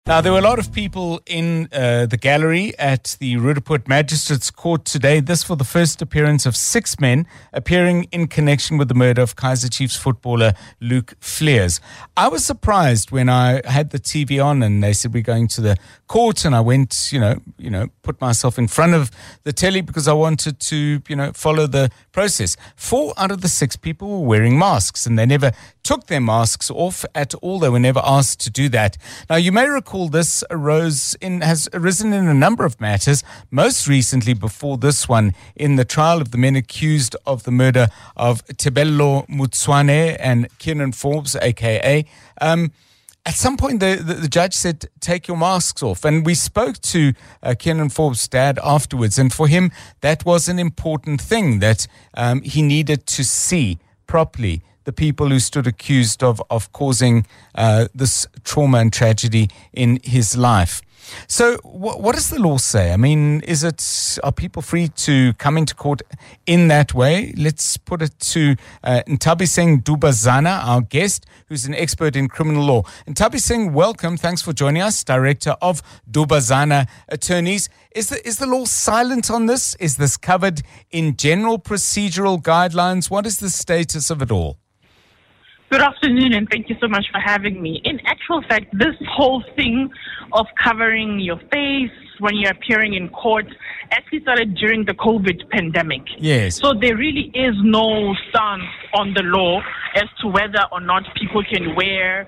Now, there were a lot of people in the gallery at the Roodepoort Magistrates Court today. This for the first appearance of 6 men appearing in connection with the murder of Kaizer Chiefs footballer Luke Vleers. I was surprised when I had the TV on and they said we're going to the court, and I went, put myself in front of the telly because I wanted to, follow the process. 4 out of the 6 people were wearing masks, and they never took their masks off at all. They were never asked to do that. Now, you may recall this has arisen in a number of matters, most recently before this one in the trial of the men accused of the murder of Tebello Mutswane and Kiernan Forbes, a.k.a. At some point, the judge said, take your masks off. And we spoke to Kiernan Forbes' dad afterwards. And for him, that was an important thing, that he needed to see properly the people who stood accused of causing this trauma and tragedy in his life. So what does the law say? I mean, are people free to come into court in that way? Let's put it to Nthabiseng Dubazana, our guest, who's an expert in criminal law. Nthabiseng, welcome. Thanks for joining us, Director of Dubazana Attorneys. Is the law silent on this? Is this covered in general procedural guidelines? What is the status of it all? Good afternoon, and thank you so much for having me. In actual fact, this whole thing of covering your face when you're appearing in court actually started during the COVID pandemic. Yes. So there really is no stance on the law as to whether or not people can wear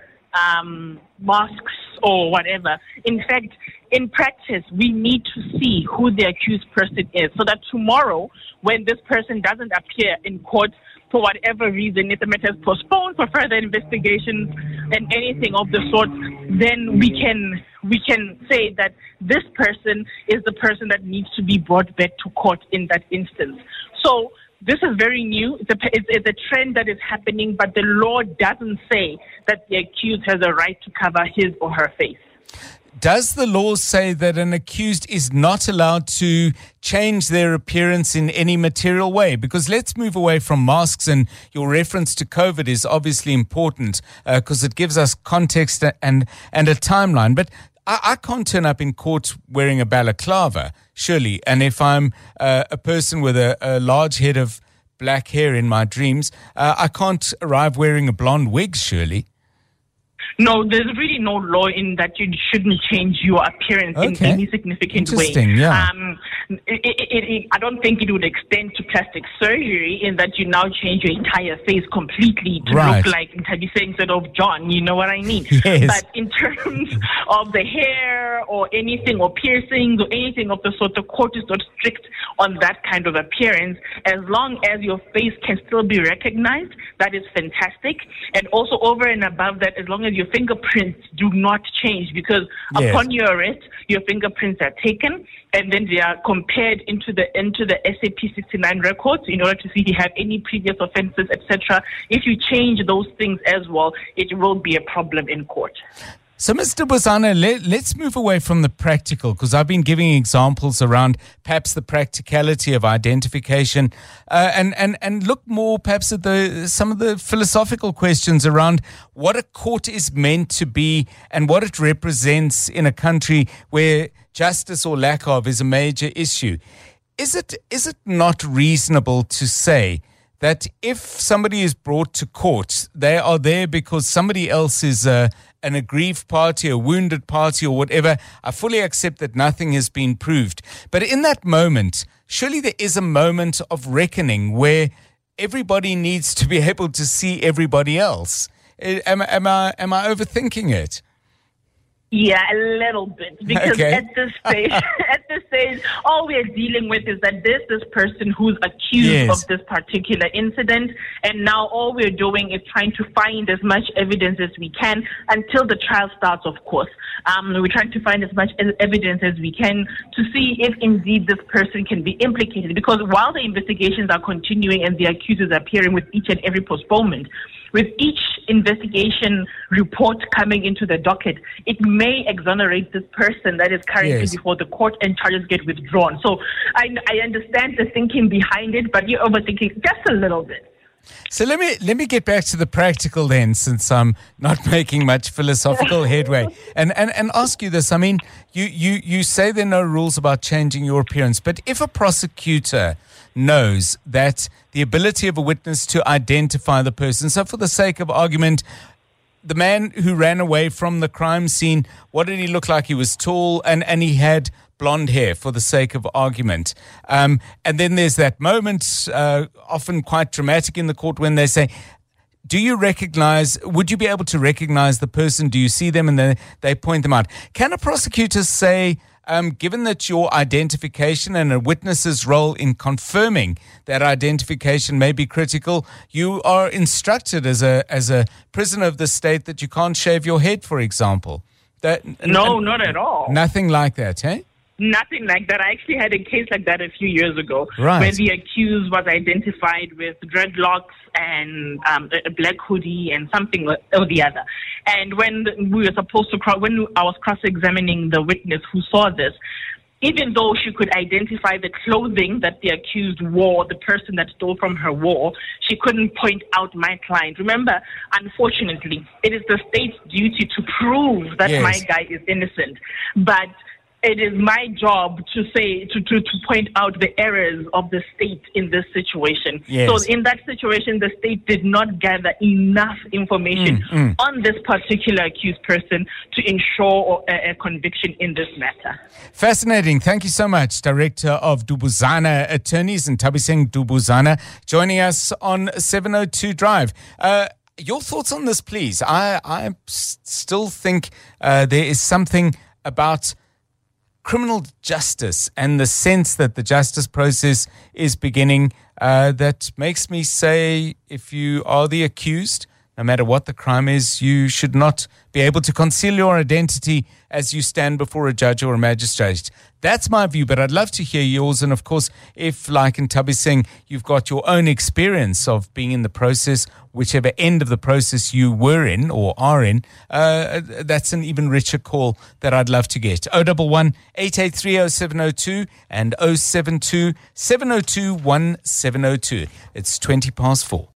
masks or whatever. In fact, in practice, we need to see who the accused person is, so that tomorrow, when this person doesn't appear in court, for whatever reason, if the matter is postponed for further investigations and anything of the sort, then we can say that this person is the person that needs to be brought back to court in that instance. So this is very new. It's a trend that is happening, but the law doesn't say that the accused has a right to cover his or her face. Does the law say that an accused is not allowed to change their appearance in any material way? Because let's move away from masks, and your reference to COVID is obviously important because it gives us context and a timeline. But I can't turn up in court wearing a balaclava, surely. And if I'm a person with a large head of black hair in my dreams, I can't arrive wearing a blonde wig, surely. No, there's really no law in that you shouldn't change your appearance in any significant way. Yeah. I don't think it would extend to plastic surgery in that you now change your entire face completely to look like Nthabiseng instead of John. You know what I mean? Yes. But in terms of the hair or anything, or piercings or anything of the sort, the court is not strict on that kind of appearance. As long as your face can still be recognized, that is fantastic. And also over and above that, as long as your fingerprints do not change, because upon your arrest, your fingerprints are taken and then they are compared into the SAP 69 records in order to see if you have any previous offenses, etc. If you change those things as well, it will be a problem in court. So, Mr. Bozana, let's move away from the practical, because I've been giving examples around perhaps the practicality of identification and look more perhaps at some of the philosophical questions around what a court is meant to be and what it represents in a country where justice or lack of is a major issue. Is it not reasonable to say that if somebody is brought to court, they are there because somebody else is an aggrieved party, a wounded party or whatever? I fully accept that nothing has been proved. But in that moment, surely there is a moment of reckoning where everybody needs to be able to see everybody else. Am I overthinking it? Yeah, a little bit, because at this stage, all we are dealing with is that there's this person who's accused of this particular incident, and now all we're doing is trying to find as much evidence as we can until the trial starts, of course. We're trying to find as much evidence as we can to see if indeed this person can be implicated, because while the investigations are continuing and the accused is appearing with each and every postponement, with each investigation report coming into the docket, it may exonerate this person that is currently before the court and charges get withdrawn. So I understand the thinking behind it, but you're overthinking just a little bit. So let me get back to the practical then, since I'm not making much philosophical headway, and ask you this. I mean, you say there are no rules about changing your appearance, but if a prosecutor knows that the ability of a witness to identify the person, so for the sake of argument, the man who ran away from the crime scene, what did he look like? He was tall and he had blonde hair, for the sake of argument. And then there's that moment, often quite dramatic in the court, when they say, would you be able to recognize the person? Do you see them? And then they point them out. Can a prosecutor say, given that your identification and a witness's role in confirming that identification may be critical, you are instructed as a prisoner of the state that you can't shave your head, for example? No, not at all. Nothing like that, eh? Nothing like that. I actually had a case like that a few years ago, right, where the accused was identified with dreadlocks and a black hoodie and something or the other. And when when I was cross-examining the witness who saw this, even though she could identify the clothing that the accused wore, the person that stole from her wore, she couldn't point out my client. Remember, unfortunately, it is the state's duty to prove that my guy is innocent. But it is my job to point out the errors of the state in this situation. Yes. So in that situation, the state did not gather enough information on this particular accused person to ensure a conviction in this matter. Fascinating. Thank you so much, Director of Dubuzana Attorneys, and Thabiseng Dubuzana, joining us on 702 Drive. Your thoughts on this, please. I still think there is something about criminal justice and the sense that the justice process is beginning that makes me say, if you are the accused, no matter what the crime is, you should not be able to conceal your identity as you stand before a judge or a magistrate. That's my view, but I'd love to hear yours. And of course, if, like in Thabiseng, you've got your own experience of being in the process, whichever end of the process you were in or are in, that's an even richer call that I'd love to get. 011 883 0702 and 072 702 1702. It's 20 past 4.